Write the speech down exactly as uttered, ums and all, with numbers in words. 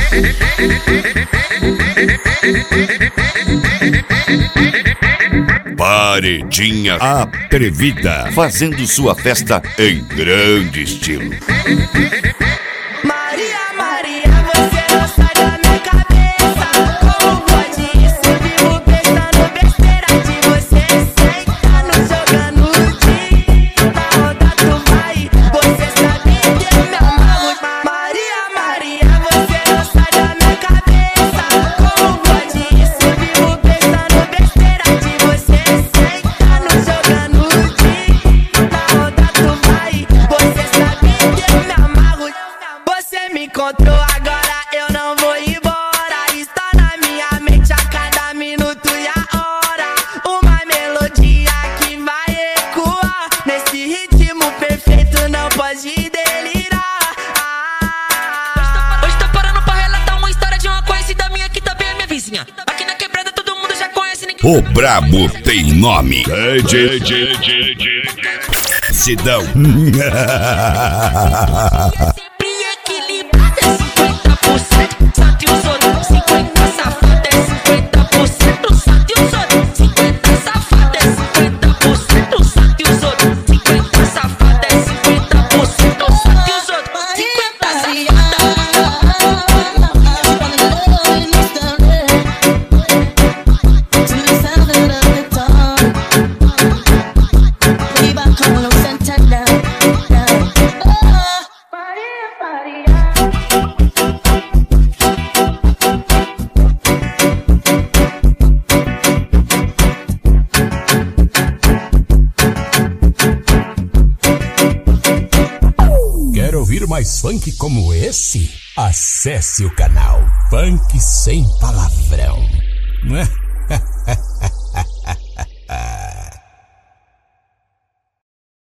Paredinha Atrevida, fazendo sua festa em grande estilo. Maria, Maria, você não sai da minha cabeça. Como pode isso? Vivo pensando besteira de você. Sentando, jogando de na roda tu vai. Você sabe que eu me amarro. Maria, Maria, você não sai da minha cabeça. Como pode isso? Vivo pensando besteira de você. Sentando, jogando de na roda tu vai. Você sabe que eu me amarro. Você me encontrou agora, eu não vou embora. Está na minha mente a cada minuto e a hora. Uma melodia que vai ecoar nesse ritmo perfeito, não pode delirar. ah. Hoje tá parando pra relatar uma história de uma conhecida minha que também é minha vizinha. Aqui na quebrada todo mundo já conhece, ninguém. O brabo tem nome. D J Sidão. Sempre equilibrada, cinquenta por cento. Sabe os outros, cinquenta safada, cinquenta por cento. Sabe os outros, cinquenta safada, cinquenta por cento. Sabe os outros, cinquenta safada, cinquenta por cento. Sabe os outros, cinquenta safada. Quer ouvir mais funk como esse? Acesse o canal Funk Sem Palavrão.